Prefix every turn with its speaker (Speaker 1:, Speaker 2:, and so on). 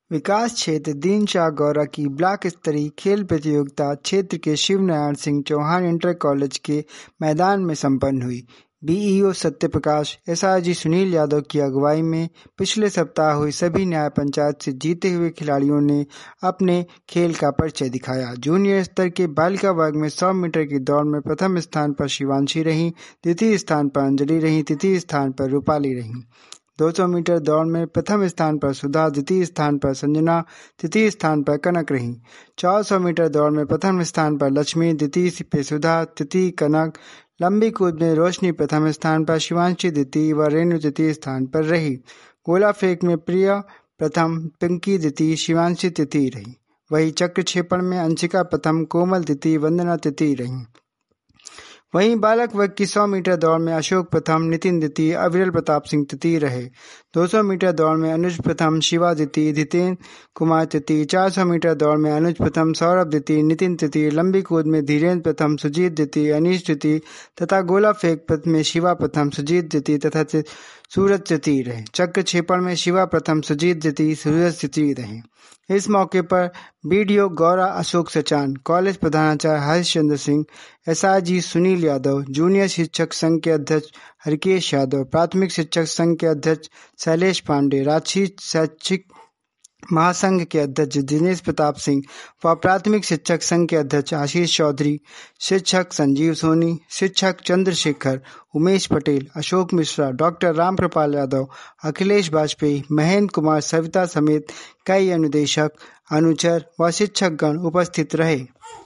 Speaker 1: विकास क्षेत्र दीनशाह गौरा की ब्लॉक स्तरीय खेल प्रतियोगिता क्षेत्र के शिव नारायण सिंह चौहान इंटर कॉलेज के मैदान में संपन्न हुई। बीईओ सत्य प्रकाश, एसआरजी सुनील यादव की अगुवाई में पिछले सप्ताह हुई सभी न्याय पंचायत से जीते हुए खिलाड़ियों ने अपने खेल का परिचय दिखाया। जूनियर स्तर के बालिका वर्ग में 100 मीटर की दौड़ में प्रथम स्थान पर शिवांशी रहीं, द्वितीय स्थान पर अंजलि रहीं, तृतीय स्थान पर रूपाली रहीं। 200 मीटर दौड़ में प्रथम स्थान पर सुधा, द्वितीय स्थान पर संजना, तृतीय स्थान पर कनक रहीं। 400 मीटर दौड़ में प्रथम स्थान पर लक्ष्मी, द्वितीय पे सुधा, तृतीय कनक। लंबी कूद में रोशनी प्रथम स्थान पर, शिवांशी द्वितीय व रेणु तृतीय स्थान पर रही। गोला फेंक में प्रिया प्रथम, पिंकी द्वितीय, शिवांशी तृतीय रही। वही चक्र क्षेपण में अंशिका प्रथम, कोमल द्वितीय, वंदना तृतीय रही। वहीं बालक वर्ग की 100 मीटर दौड़ में अशोक प्रथम, नितिन द्वितीय, अविरल प्रताप सिंह तृतीय रहे। 200 मीटर दौड़ में अनुज प्रथम, शिवा द्वितीय, जितेंद्र कुमार तृतीय। 400 मीटर दौड़ में अनुज प्रथम, सौरभ द्वितीय, नितिन तृतीय। लंबी कूद में धीरेन्द्र प्रथम, सुजीत द्वितीय, अनीश तृतीय तथा गोला फेंक में शिवा प्रथम, सुजीत द्वितीय तथा सूरज तृतीय रहे। चक्र क्षेपण में शिवा प्रथम, सुजीत द्वितीय, सूरज तृतीय रहे। इस मौके पर बीडीओ गौरा अशोक सचान, कॉलेज प्रधानाचार्य हरिश्चंद्र सिंह, एसआरजी सुनील यादव, जूनियर शिक्षक संघ के अध्यक्ष हरकेश यादव, प्राथमिक शिक्षक संघ के अध्यक्ष शैलेश पांडे, राजशीय शैक्षिक महासंघ के अध्यक्ष दिनेश प्रताप सिंह व प्राथमिक शिक्षक संघ के अध्यक्ष आशीष चौधरी, शिक्षक संजीव सोनी, शिक्षक चंद्रशेखर, उमेश पटेल, अशोक मिश्रा, डॉक्टर रामकृपाल यादव, अखिलेश वाजपेयी, महेंद्र कुमार, सविता समेत कई अनुदेशक, अनुचर व शिक्षकगण उपस्थित रहे।